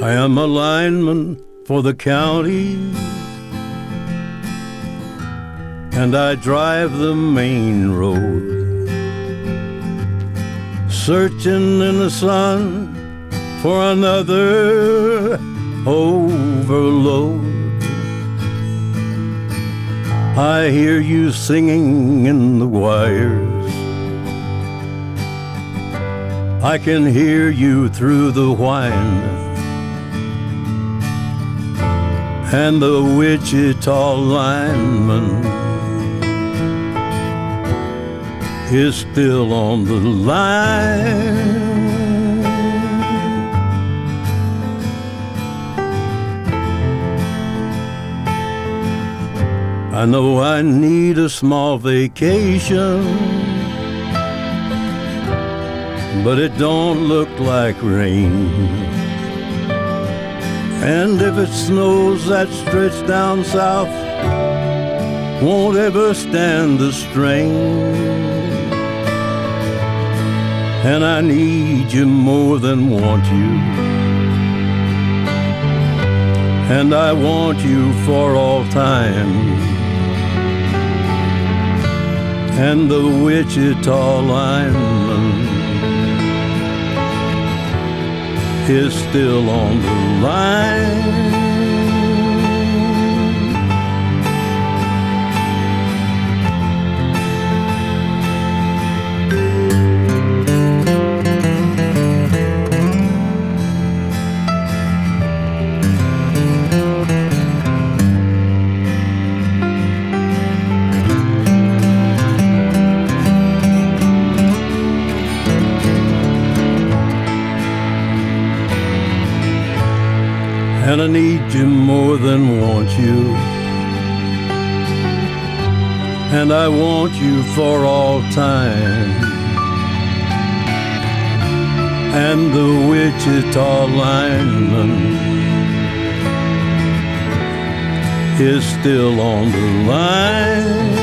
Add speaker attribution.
Speaker 1: I am a lineman for the county, and I drive the main road, searching in the sun for another overload. I hear you singing in the wires, I can hear you through the whine, and the Wichita lineman is still on the line. I know I need a small vacation, but it don't look like rain. And if it snows, that stretch down south won't ever stand the strain. And I need you more than want you, and I want you for all time. And the Wichita lineman is still on the line. And I need you more than want you, and I want you for all time. And the Wichita lineman is still on the line.